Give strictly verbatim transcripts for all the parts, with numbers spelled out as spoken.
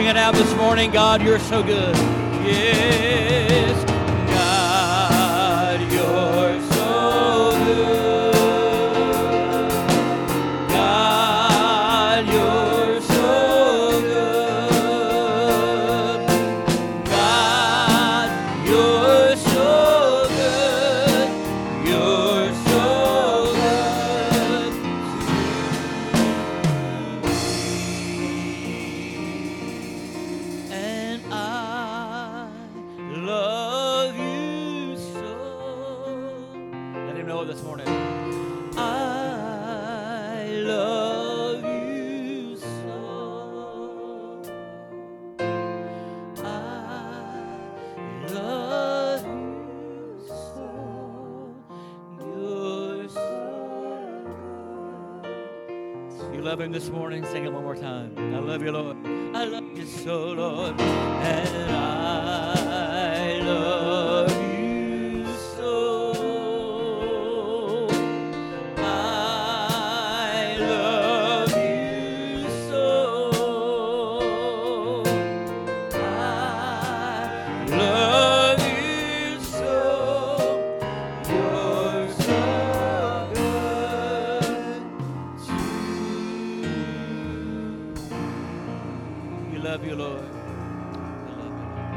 it out this morning. God, you're so good. Yes, God, you're so good. God, you're so good. God, you're so good. You're so good to me. And I love you so. Let him know this morning. I love you so. I love you so. You're so good. You love him this morning? Sing it one more time. I love you, Lord. I love you so, Lord. And I love you so. I love you so. I love you so. You're so good to me. We love you, Lord. We love you, Lord.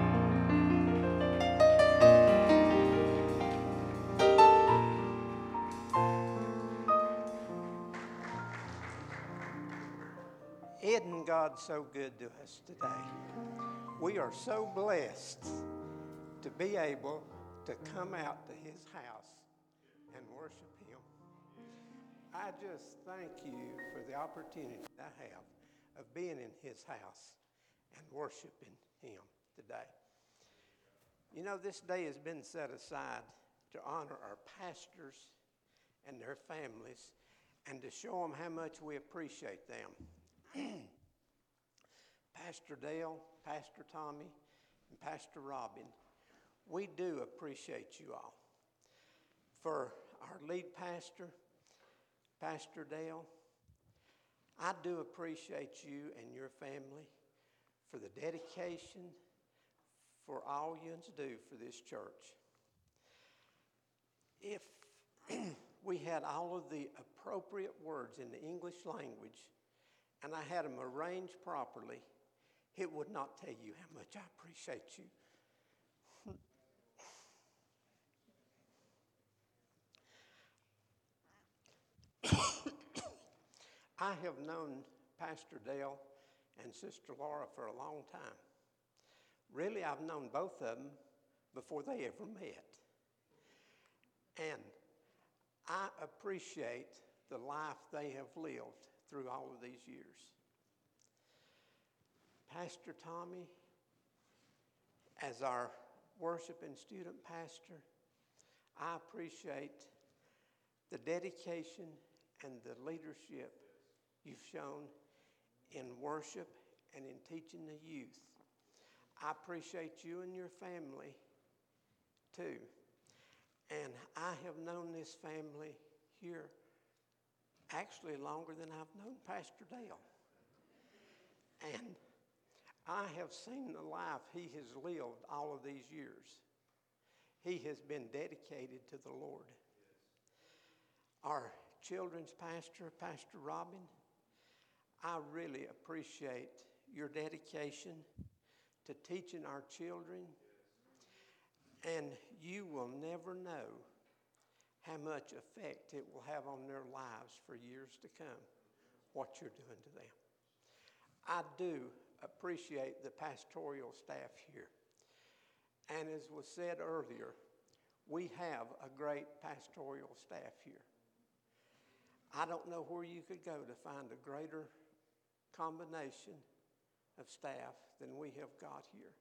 Isn't God so good to us today? We are so blessed to be able to come out to his house and worship him. I just thank you for the opportunity I have of being in his house and worshiping him today. You know, this day has been set aside to honor our pastors and their families and to show them how much we appreciate them. Pastor Dale, Pastor Tommy, and Pastor Robin, we do appreciate you all. For our lead pastor, Pastor Dale, I do appreciate you and your family for the dedication, for all you do for this church. If we had all of the appropriate words in the English language and I had them arranged properly, it would not tell you how much I appreciate you. I have known Pastor Dale and Sister Laura for a long time. Really, I've known both of them before they ever met. And I appreciate the life they have lived through all of these years. Pastor Tommy, as our worship and student pastor, I appreciate the dedication and the leadership you've shown in worship and in teaching the youth. I appreciate you and your family too. And I have known this family here actually longer than I've known Pastor Dale. And I have seen the life he has lived all of these years. He has been dedicated to the Lord. Our children's pastor, Pastor Robin, I really appreciate your dedication to teaching our children. And you will never know how much effect it will have on their lives for years to come, what you're doing to them. I do appreciate the pastoral staff here. And as was said earlier, we have a great pastoral staff here. I don't know where you could go to find a greater combination of staff than we have got here.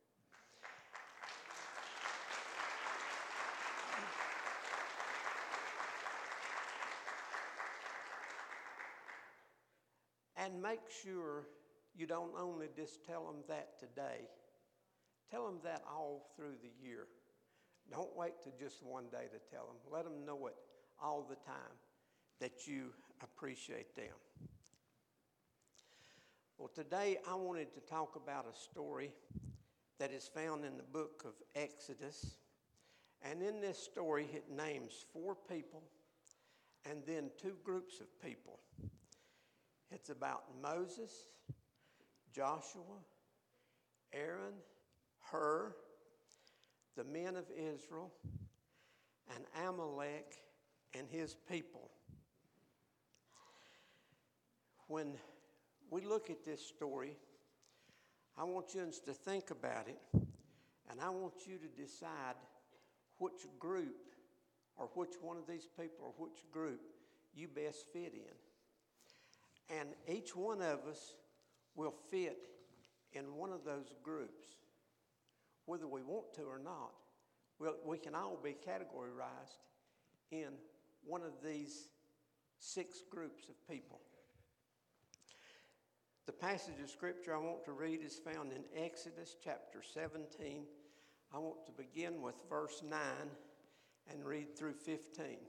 And make sure you don't only just tell them that today. Tell them that all through the year. Don't wait to just one day to tell them. Let them know it all the time that you appreciate them. Well, today I wanted to talk about a story that is found in the book of Exodus. And in this story, it names four people and then two groups of people. It's about Moses, Joshua, Aaron, Hur, the men of Israel, and Amalek and his people. When we look at this story, I want you to think about it, and I want you to decide which group or which one of these people or which group you best fit in. And each one of us will fit in one of those groups, whether we want to or not. Well, we can all be categorized in one of these six groups of people. The passage of scripture I want to read is found in Exodus chapter seventeen. I want to begin with verse nine and read through fifteen.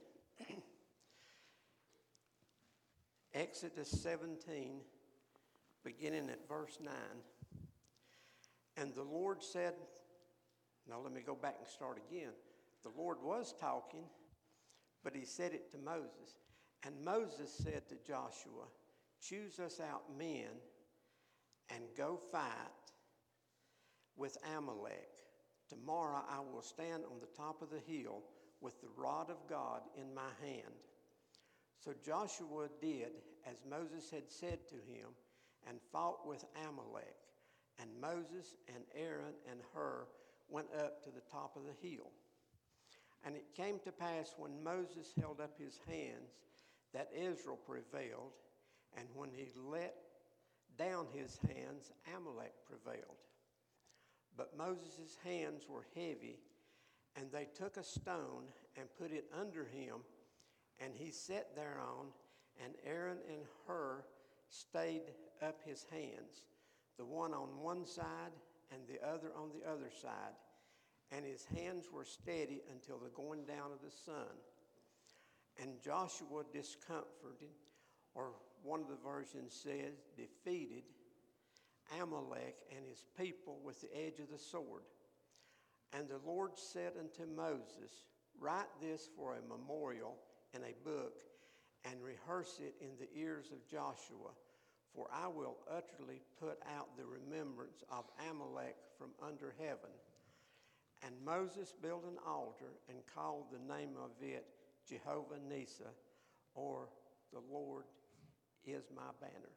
Exodus seventeen, beginning at verse nine. And the Lord said, now let me go back and start again. The Lord was talking, but he said it to Moses. And Moses said to Joshua, choose us out men and go fight with Amalek. Tomorrow I will stand on the top of the hill with the rod of God in my hand. So Joshua did as Moses had said to him and fought with Amalek. And Moses and Aaron and Hur went up to the top of the hill. And it came to pass when Moses held up his hands that Israel prevailed, and when he let down his hands, Amalek prevailed. But Moses' hands were heavy, and they took a stone and put it under him, and he sat thereon, and Aaron and Hur stayed up his hands, the one on one side and the other on the other side, and his hands were steady until the going down of the sun. And Joshua discomforted, or one of the versions says defeated, Amalek and his people with the edge of the sword. And the Lord said unto Moses, write this for a memorial in a book, and rehearse it in the ears of Joshua, for I will utterly put out the remembrance of Amalek from under heaven. And Moses built an altar and called the name of it Jehovah Nisa, or the Lord is my banner.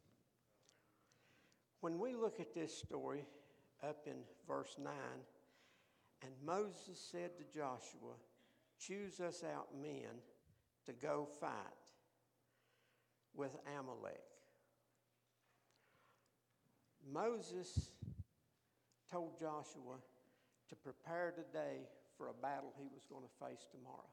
When we look at this story up in verse nine, and Moses said to Joshua, choose us out men to go fight with Amalek. Moses told Joshua to prepare today for a battle he was going to face tomorrow.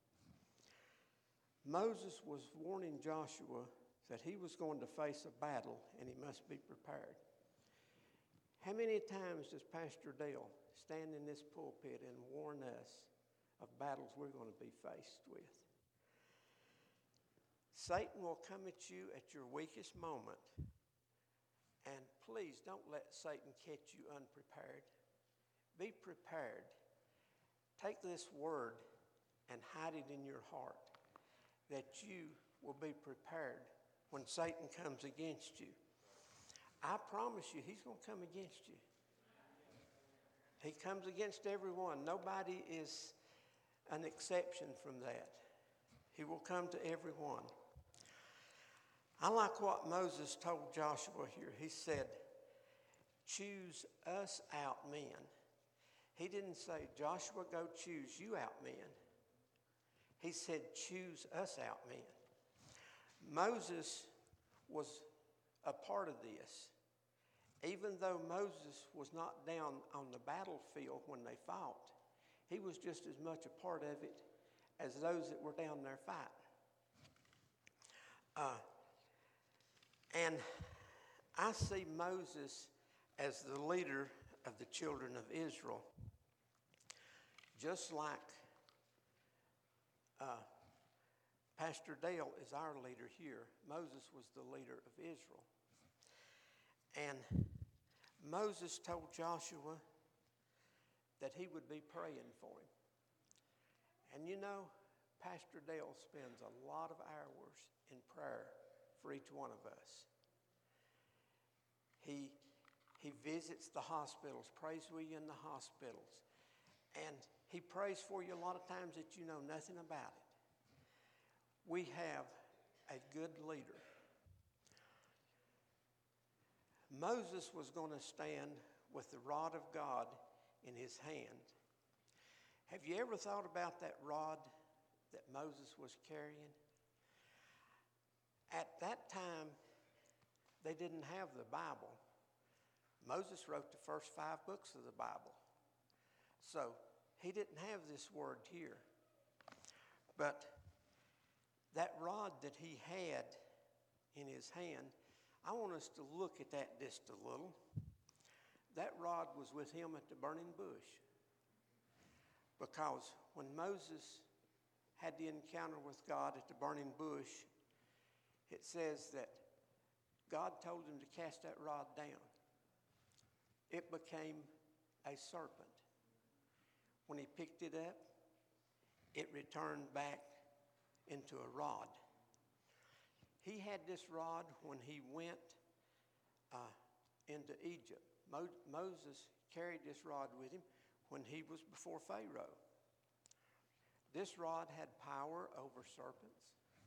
Moses was warning Joshua that he was going to face a battle and he must be prepared. How many times does Pastor Dale stand in this pulpit and warn us of battles we're going to be faced with? Satan will come at you at your weakest moment, and please don't let Satan catch you unprepared. Be prepared. Take this word and hide it in your heart, that you will be prepared when Satan comes against you. I promise you, he's going to come against you. He comes against everyone. Nobody is an exception from that. He will come to everyone. I like what Moses told Joshua here. He said, choose us out men. He didn't say, Joshua, go choose you out men. He said, choose us out men. Moses was a part of this. Even though Moses was not down on the battlefield when they fought, he was just as much a part of it as those that were down there fighting. Uh, and I see Moses as the leader of the children of Israel, just like uh, Pastor Dale is our leader here. Moses was the leader of Israel. And Moses told Joshua that he would be praying for him. And you know, Pastor Dale spends a lot of hours in prayer for each one of us. He, he visits the hospitals, prays with you in the hospitals. And he prays for you a lot of times that you know nothing about it. We have a good leader. Moses was going to stand with the rod of God in his hand. Have you ever thought about that rod that Moses was carrying? At that time, they didn't have the Bible. Moses wrote the first five books of the Bible. So he didn't have this word here. But that rod that he had in his hand, I want us to look at that just a little. That rod was with him at the burning bush. Because when Moses had the encounter with God at the burning bush, it says that God told him to cast that rod down. It became a serpent. When he picked it up, it returned back into a rod. He had this rod when he went uh, into Egypt. Mo- Moses carried this rod with him when he was before Pharaoh. This rod had power over serpents.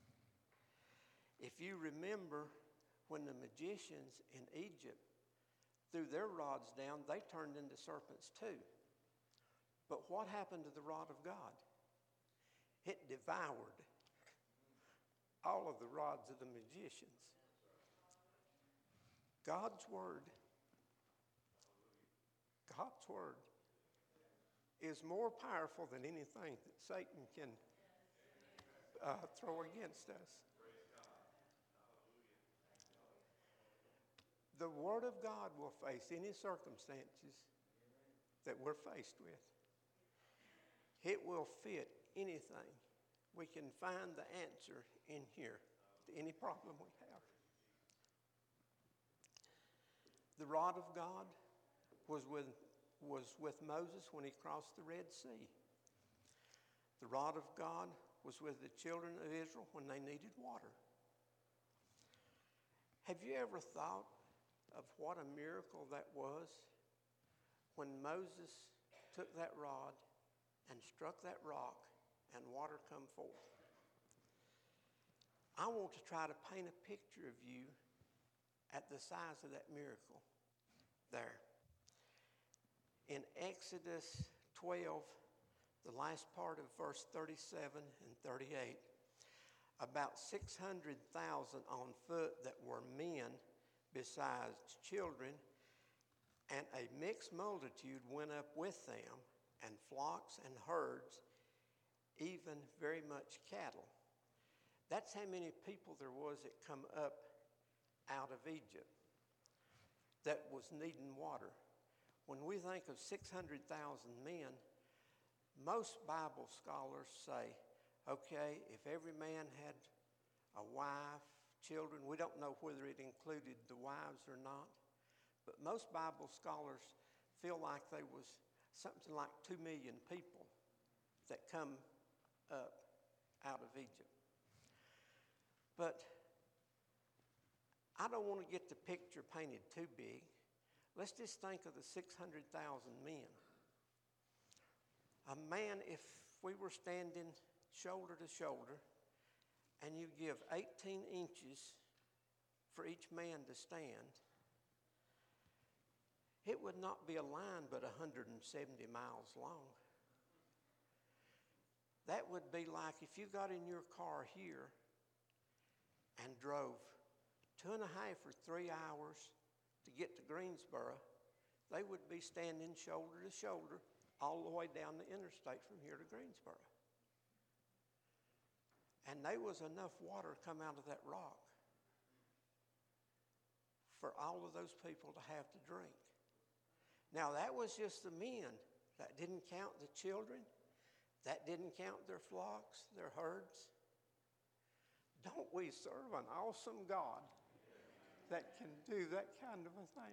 If you remember when the magicians in Egypt threw their rods down, they turned into serpents too. But what happened to the rod of God? It devoured all of the rods of the magicians. God's word, God's word is more powerful than anything that Satan can uh, throw against us. The Word of God will face any circumstances that we're faced with. It will fit anything. We can find the answer in here to any problem we have. The rod of God was with, was with Moses when he crossed the Red Sea. The rod of God was with the children of Israel when they needed water. Have you ever thought of what a miracle that was when Moses took that rod and struck that rock and water come forth? I want to try to paint a picture of you at the size of that miracle there. In Exodus twelve, the last part of verse thirty-seven and thirty-eight, about six hundred thousand on foot that were men besides children, and a mixed multitude went up with them, and flocks and herds, even very much cattle. That's how many people there was that come up out of Egypt that was needing water. When we think of six hundred thousand men, most Bible scholars say, okay, if every man had a wife, children, we don't know whether it included the wives or not, but most Bible scholars feel like there was something like two million people that come up out of Egypt. But I don't want to get the picture painted too big. Let's just think of the six hundred thousand men. A man, if we were standing shoulder to shoulder, and you give eighteen inches for each man to stand, it would not be a line but one hundred seventy miles long. That would be like if you got in your car here and drove two and a half or three hours to get to Greensboro, they would be standing shoulder to shoulder all the way down the interstate from here to Greensboro. And there was enough water come out of that rock for all of those people to have to drink. Now, that was just the men. That didn't count the children. That didn't count their flocks, their herds. Don't we serve an awesome God? that can do that kind of a thing.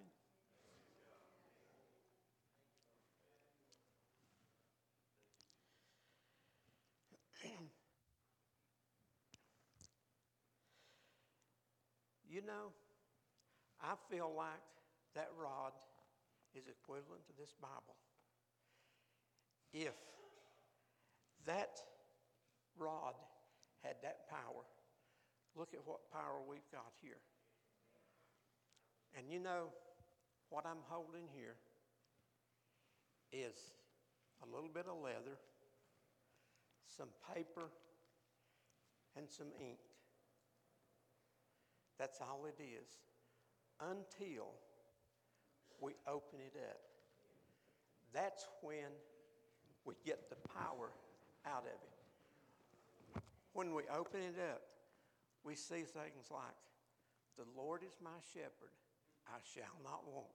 You know, I feel like that rod is equivalent to this Bible. If that rod had that power, look at what power we've got here. And you know, what I'm holding here is a little bit of leather, some paper, and some ink. That's all it is, until we open it up. That's when we get the power out of it. When we open it up, we see things like, the Lord is my shepherd, I shall not want.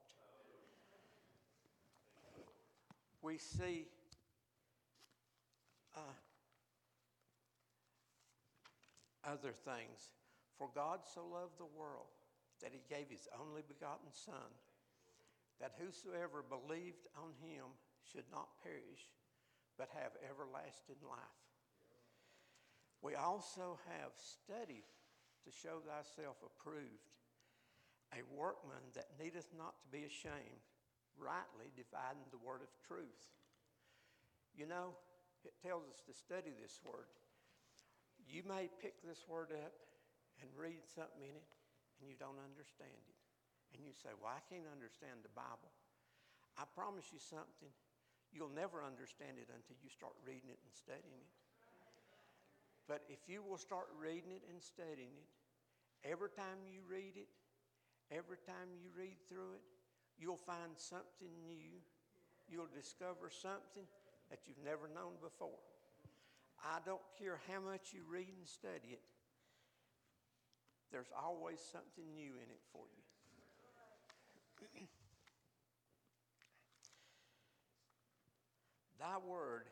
We see uh, other things. For God so loved the world that he gave his only begotten Son, that whosoever believed on him should not perish, but have everlasting life. We also have studied to show thyself approved, a workman that needeth not to be ashamed, rightly dividing the word of truth. You know, it tells us to study this word. You may pick this word up and read something in it, and you don't understand it. And you say, well, I can't understand the Bible. I promise you something, you'll never understand it until you start reading it and studying it. But if you will start reading it and studying it, every time you read it, every time you read through it, you'll find something new. You'll discover something that you've never known before. I don't care how much you read and study it, there's always something new in it for you. Thy word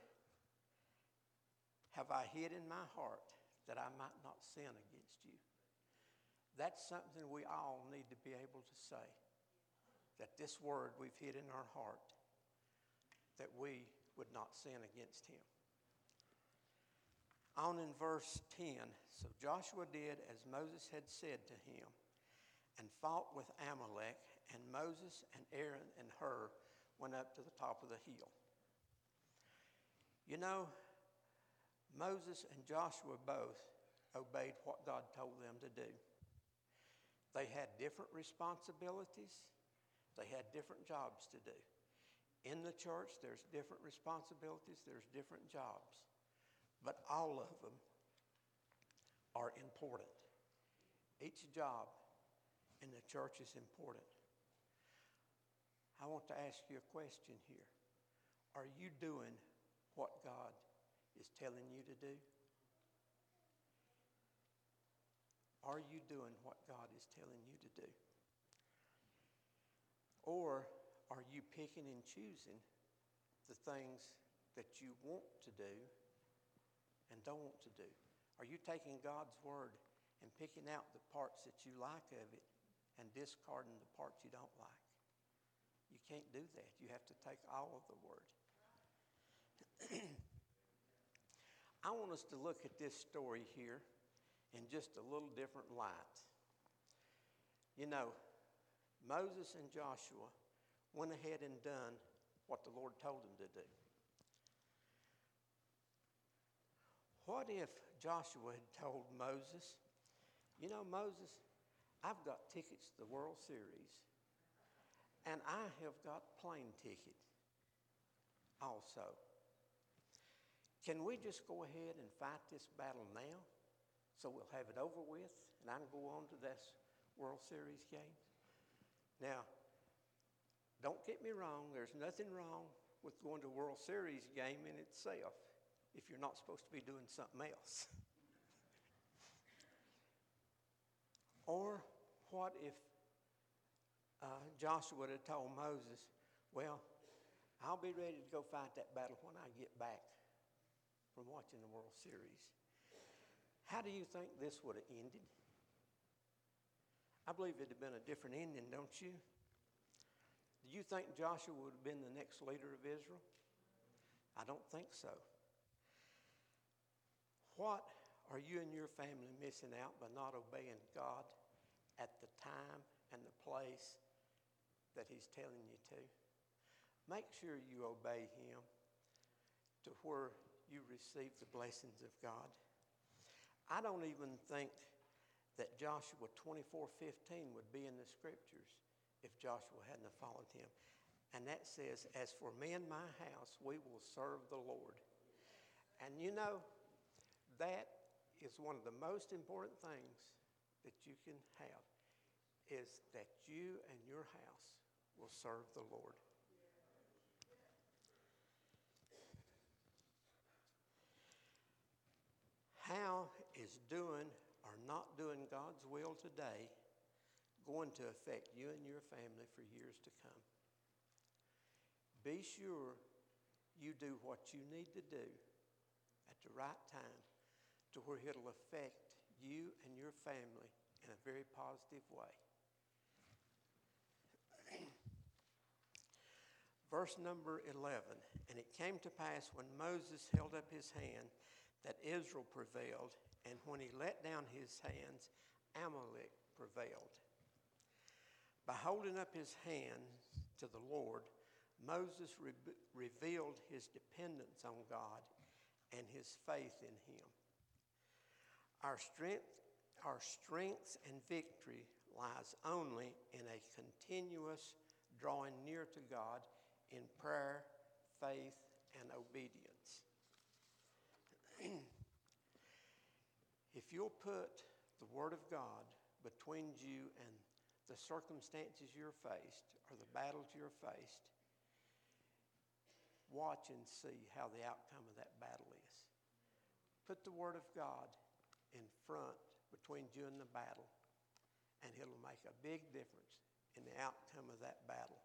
have I hid in my heart that I might not sin against you. That's something we all need to be able to say. That this word we've hid in our heart, that we would not sin against him. On in verse ten, so Joshua did as Moses had said to him, and fought with Amalek, and Moses and Aaron and Hur went up to the top of the hill. You know, Moses and Joshua both obeyed what God told them to do. They had different responsibilities. They had different jobs to do. In the church, there's different responsibilities, there's different jobs. But all of them are important. Each job in the church is important. I want to ask you a question here. Are you doing what God is telling you to do? Are you doing what God is telling you to do? Or are you picking and choosing the things that you want to do and don't want to do? Are you taking God's word and picking out the parts that you like of it and discarding the parts you don't like? You can't do that. You have to take all of the word. I want us to look at this story here in just a little different light. You know, Moses and Joshua went ahead and done what the Lord told them to do. What if Joshua had told Moses, you know, Moses, I've got tickets to the World Series, and I have got plane ticket also. Can we just go ahead and fight this battle now so we'll have it over with and I can go on to this World Series game? Now, don't get me wrong, there's nothing wrong with going to a World Series game in itself if you're not supposed to be doing something else. Or what if uh, Joshua would have told Moses, well, I'll be ready to go fight that battle when I get back from watching the World Series. How do you think this would have ended? I I believe it'd have been a different ending, don't you? Do you think Joshua would have been the next leader of Israel? I don't think so. What are you and your family missing out by not obeying God at the time and the place that He's telling you to? Make sure you obey Him to where you receive the blessings of God. I don't even think that Joshua twenty-four fifteen would be in the scriptures if Joshua hadn't have followed him. And that says, as for me and my house, we will serve the Lord. And you know, that is one of the most important things that you can have, is that you and your house will serve the Lord. How is doing or not doing God's will today going to affect you and your family for years to come? Be sure you do what you need to do at the right time to where it'll affect you and your family in a very positive way. Verse number eleven, and it came to pass when Moses held up his hand that Israel prevailed, and when he let down his hands, Amalek prevailed. By holding up his hand to the Lord, Moses re- revealed his dependence on God and his faith in Him. Our strength, our strength and victory lies only in a continuous drawing near to God in prayer, faith, and obedience. If you'll put the Word of God between you and the circumstances you're faced or the battles you're faced, watch and see how the outcome of that battle is. Put the Word of God in front between you and the battle, and it'll make a big difference in the outcome of that battle.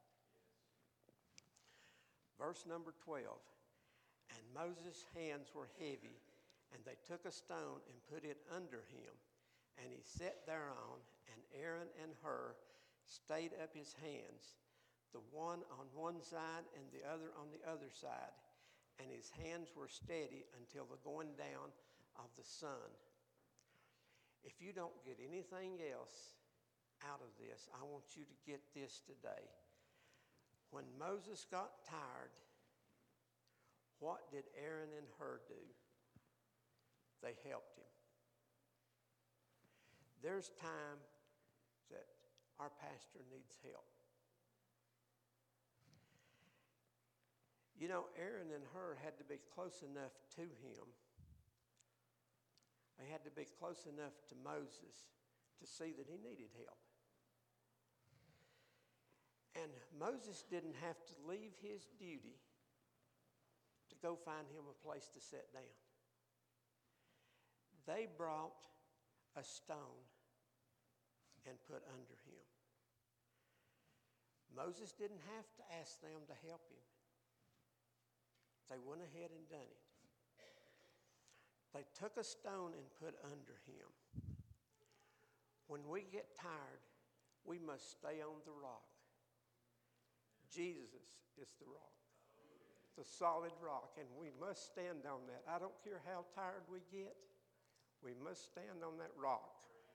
Verse number twelve, and Moses' hands were heavy, and they took a stone and put it under him, and he sat thereon, and Aaron and Hur stayed up his hands, the one on one side and the other on the other side, and his hands were steady until the going down of the sun. If you don't get anything else out of this, I want you to get this today. When Moses got tired, what did Aaron and Hur do? They helped him. There's time that our pastor needs help. You know, Aaron and Hur had to be close enough to him. They had to be close enough to Moses to see that he needed help. And Moses didn't have to leave his duty to go find him a place to sit down. They brought a stone and put under him. Moses didn't have to ask them to help him. They went ahead and done it. They took a stone and put under him. When we get tired, we must stay on the rock. Jesus is the rock, the solid rock, and we must stand on that. I don't care how tired we get, we must stand on that rock.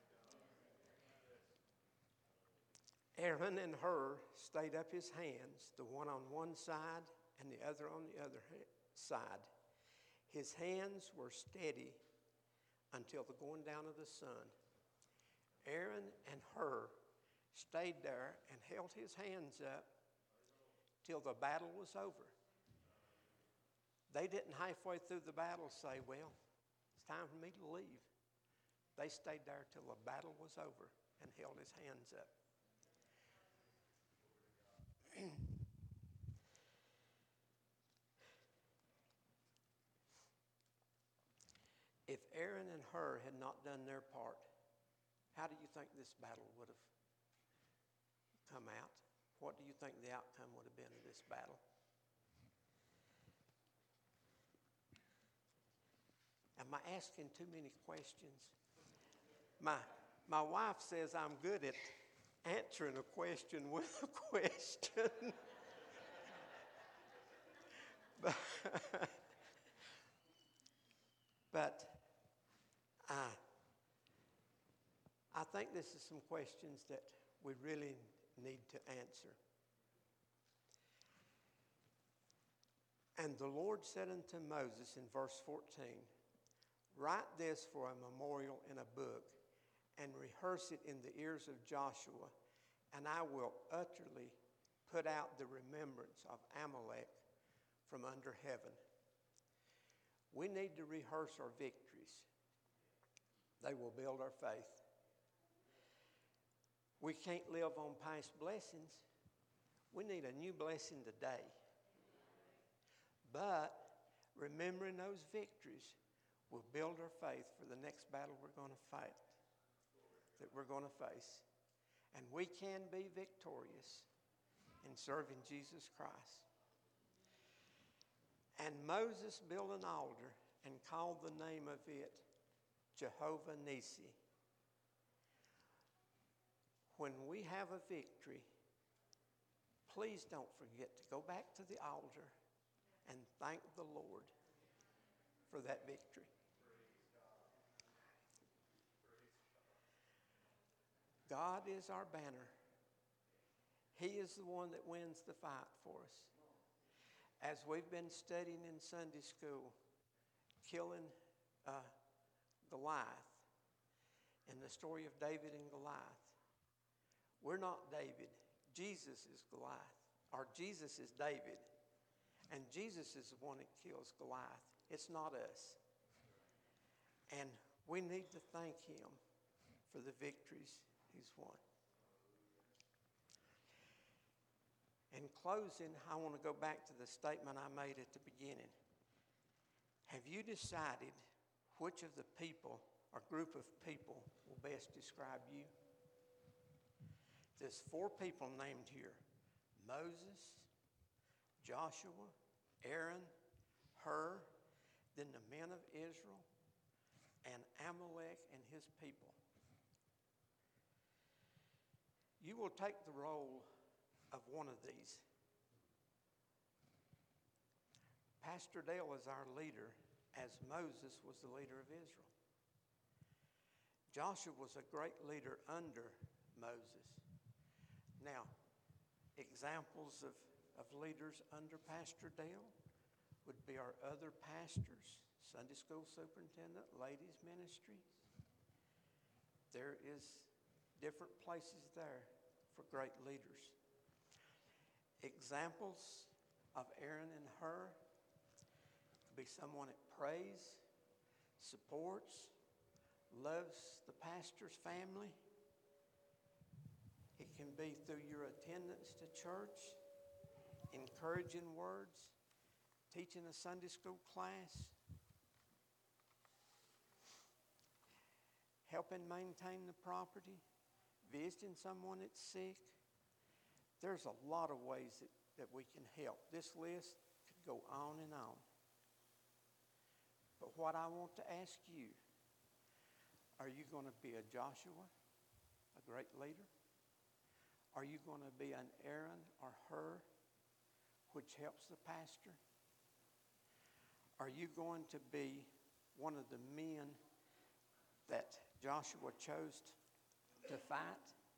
Aaron and Hur stayed up his hands, the one on one side and the other on the other side. His hands were steady until the going down of the sun. Aaron and Hur stayed there and held his hands up till the battle was over. They didn't halfway through the battle say, well, it's time for me to leave. They stayed there till the battle was over and held his hands up. If Aaron and Hur had not done their part, how do you think this battle would have come out? What do you think the outcome would have been of this battle? Am I asking too many questions? My, my wife says I'm good at answering a question with a question. but but I, I think this is some questions that we really need to answer. And the Lord said unto Moses in verse fourteen, write this for a memorial in a book, and rehearse it in the ears of Joshua, and I will utterly put out the remembrance of Amalek from under heaven. We need to rehearse our victories. They will build our faith. We can't live on past blessings. We need a new blessing today. But remembering those victories will build our faith for the next battle we're going to fight, that we're going to face. And we can be victorious in serving Jesus Christ. And Moses built an altar and called the name of it Jehovah Nissi. When we have a victory, please don't forget to go back to the altar and thank the Lord for that victory. God is our banner. He is the one that wins the fight for us. As we've been studying in Sunday school, killing uh, Goliath, and the story of David and Goliath, we're not David. Jesus is Goliath, or Jesus is David. And Jesus is the one that kills Goliath. It's not us. And we need to thank him for the victories he's won. In closing, I want to go back to the statement I made at the beginning. Have you decided which of the people or group of people will best describe you? There's four people named here: Moses, Joshua, Aaron, Hur, then the men of Israel, and Amalek and his people. You will take the role of one of these. Pastor Dale is our leader, as Moses was the leader of Israel. Joshua was a great leader under Moses. Now, examples of, of leaders under Pastor Dale would be our other pastors, Sunday school superintendent, ladies ministry. There is different places there for great leaders. Examples of Aaron and Hur could be someone that prays, supports, loves the pastor's family. It can be through your attendance to church, encouraging words, teaching a Sunday school class, helping maintain the property, visiting someone that's sick. There's a lot of ways that, that we can help. This list could go on and on. But what I want to ask you, are you going to be a Joshua, a great leader? Are you going to be an Aaron or Hur, which helps the pastor? Are you going to be one of the men that Joshua chose to fight?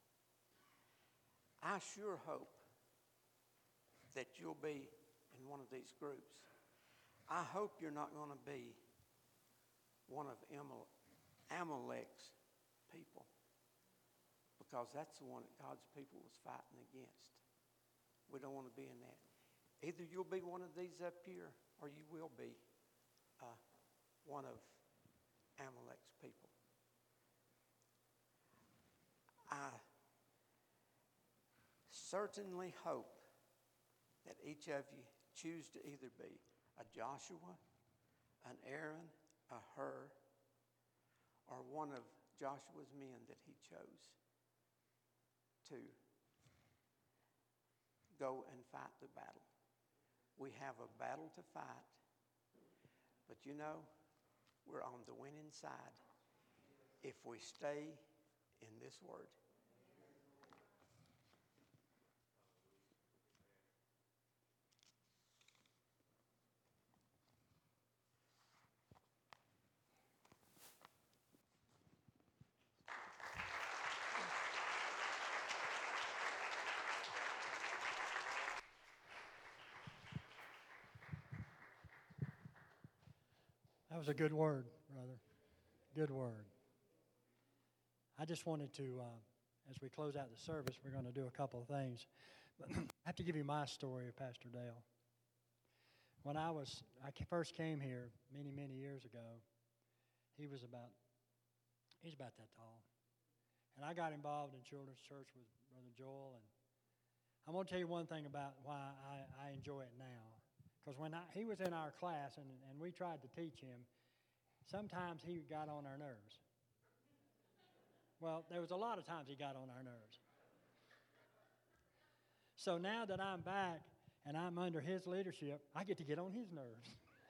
I sure hope that you'll be in one of these groups. I hope you're not going to be one of Amal- Amalek's people, because that's the one that God's people was fighting against. We don't want to be in that. Either you'll be one of these up here, or you will be uh, one of Amalek's people. I certainly hope that each of you choose to either be a Joshua, an Aaron, a Hur, or one of Joshua's men that he chose to go and fight the battle. We have a battle to fight, but you know, we're on the winning side if we stay in this word. That was a good word, brother. Good word. I just wanted to, uh, as we close out the service, we're going to do a couple of things. But I have to give you my story of Pastor Dale. When I was, I first came here many, many years ago, he was about, he's about that tall. And I got involved in children's church with Brother Joel. And I'm going to tell you one thing about why I, I enjoy it now. Because when I, he was in our class and, and we tried to teach him, sometimes he got on our nerves. Well, there was a lot of times he got on our nerves. So now that I'm back and I'm under his leadership, I get to get on his nerves.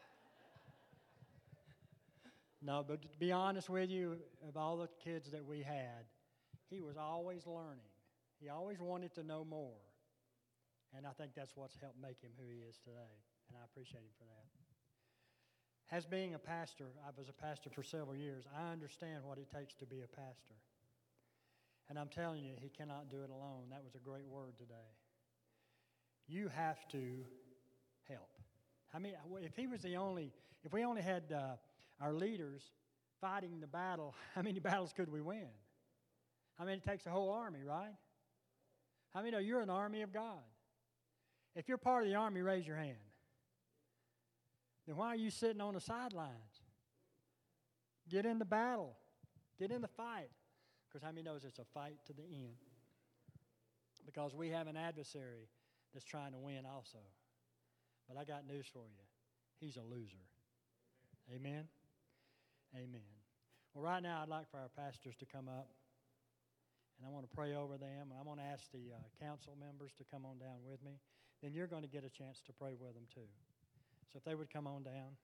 No, but to be honest with you, of all the kids that we had, he was always learning. He always wanted to know more. And I think that's what's helped make him who he is today. And I appreciate him for that. As being a pastor, I was a pastor for several years, I understand what it takes to be a pastor. And I'm telling you, he cannot do it alone. That was a great word today. You have to help. I mean, if he was the only, if we only had uh, our leaders fighting the battle, how many battles could we win? I mean, it takes a whole army, right? How many know you're an army of God? If you're part of the army, raise your hand. Then why are you sitting on the sidelines? Get in the battle. Get in the fight. Because how many knows it's a fight to the end? Because we have an adversary that's trying to win also. But I got news for you. He's a loser. Amen? Amen. Well, right now I'd like for our pastors to come up. And I want to pray over them. And I'm going to ask the uh, council members to come on down with me. Then you're going to get a chance to pray with them too. So if they would come on down.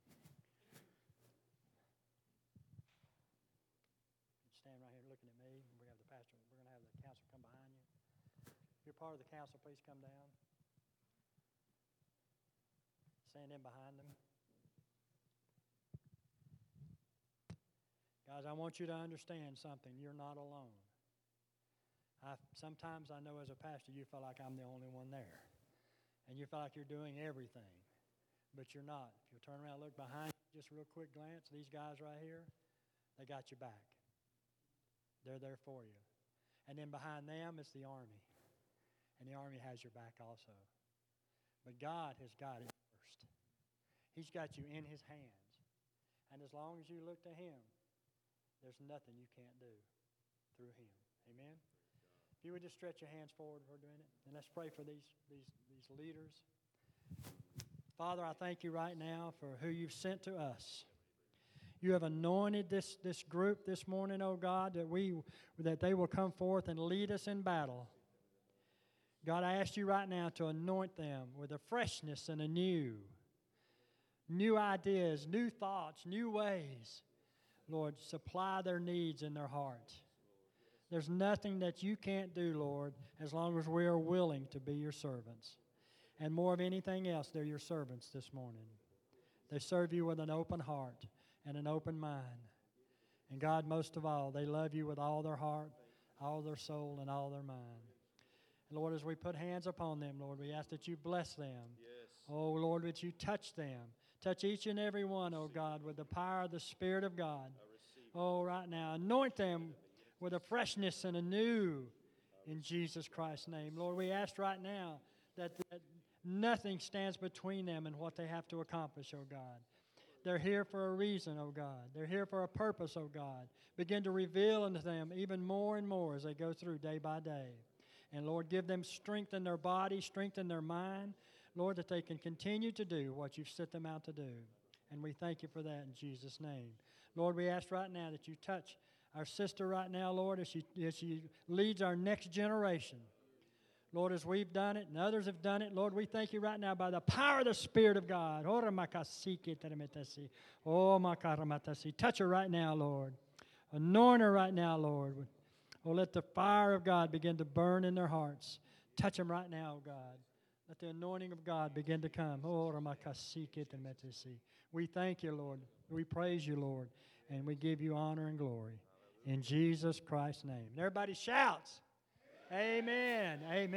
Stand right here looking at me. We have the pastor. We're going to have the council come behind you. If you're part of the council, please come down. Stand in behind them. Guys, I want you to understand something. You're not alone. I, sometimes I know as a pastor you feel like I'm the only one there. And you feel like you're doing everything. But you're not. If you turn around and look behind you, just a real quick glance, these guys right here, they got your back. They're there for you. And then behind them is the army. And the army has your back also. But God has got it first. He's got you in His hands. And as long as you look to Him, there's nothing you can't do through Him. Amen? If you would just stretch your hands forward, we're doing it. And let's pray for these, these, these leaders. Father, I thank you right now for who you've sent to us. You have anointed this, this group this morning, oh God, that we that they will come forth and lead us in battle. God, I ask you right now to anoint them with a freshness and a new, new ideas, new thoughts, new ways. Lord, supply their needs in their heart. There's nothing that you can't do, Lord, as long as we are willing to be your servants. And more of anything else, they're your servants this morning. They serve you with an open heart and an open mind. And God, most of all, they love you with all their heart, all their soul, and all their mind. And Lord, as we put hands upon them, Lord, we ask that you bless them. Yes. Oh, Lord, that you touch them. Touch each and every one, oh God, with the power of the Spirit of God. Oh, right now, anoint them with a freshness and a new in Jesus Christ's name. Lord, we ask right now that, that nothing stands between them and what they have to accomplish, oh God. They're here for a reason, oh God. They're here for a purpose, oh God. Begin to reveal unto them even more and more as they go through day by day. And Lord, give them strength in their body, strength in their mind, Lord, that they can continue to do what you've set them out to do. And we thank you for that in Jesus' name. Lord, we ask right now that you touch our sister right now, Lord, as she, as she leads our next generation. Lord, as we've done it and others have done it, Lord, we thank you right now by the power of the Spirit of God. Touch her right now, Lord. Anoint her right now, Lord. Oh, let the fire of God begin to burn in their hearts. Touch them right now, God. Let the anointing of God begin to come. We thank you, Lord. We praise you, Lord. And we give you honor and glory. In Jesus Christ's name. And everybody shouts. Amen. Amen.